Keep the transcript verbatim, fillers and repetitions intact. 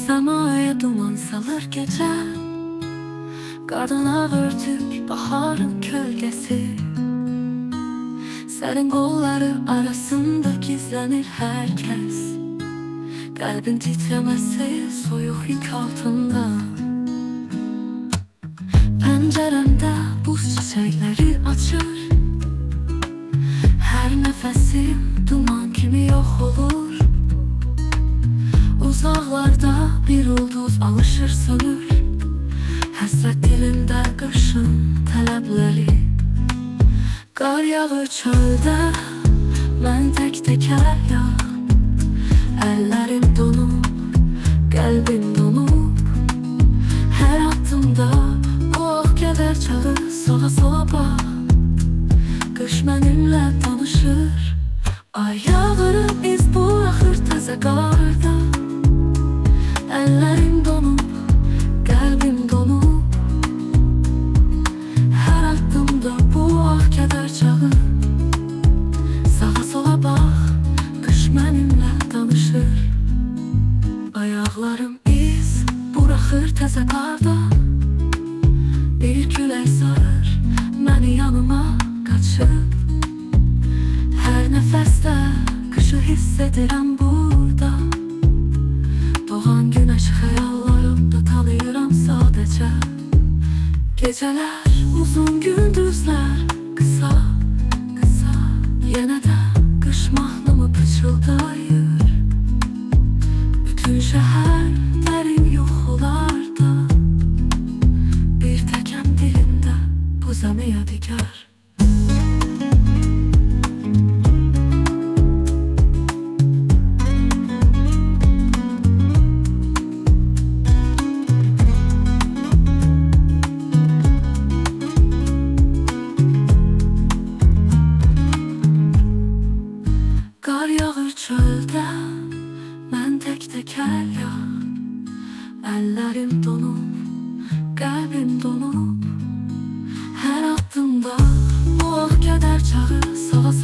Semaya duman salır gece, qardan ağırtük baharın kölgesi. Sərin qolları arasında gizlənir hər kəs. Qəlbin titreməsi soyuq yük altında. Pəncərəmdə buz çiçəkləri açır. Hər nəfəsim duman kimi yox olur. Uzaqlarda bir ulduz alışır sönür. Həsrət dilində qışın tələbləri. Qar yağır çöldə, mən tək təkər yağ. Əllərim donub, qəlbim donub. Hər addımda bu ah kədər çağı. Sola sola bax, qış mənimlə danışır. Ay yağırım, iz buraxır təzə qarda. Əllərim donub, qəlbim donub. Hər addımda bu ah kədər çağı. Sağa sola bax, qış mənimlə danışır. Ayaqlarım iz buraxır təzə qarda. Bir külək sarır məni yanıma qaçıb. Hər nəfəsdə qışı hiss edirəm burada. Doğan günəş xəyallarımda tanıyıram sadəcə. Gecələr uzun, gündüzlər qısa, qısa. Yenə də qış mahnımı pıçıldayır. Bütün şəhər dərin yuxularda. Bir təkəm dilində bu zəmi yadigar. Qar yağır çöldə, mən tək təkər yağ. Əllərim donub, qəlbim donub. Hər addımda bu ah kədər çağı. Sağa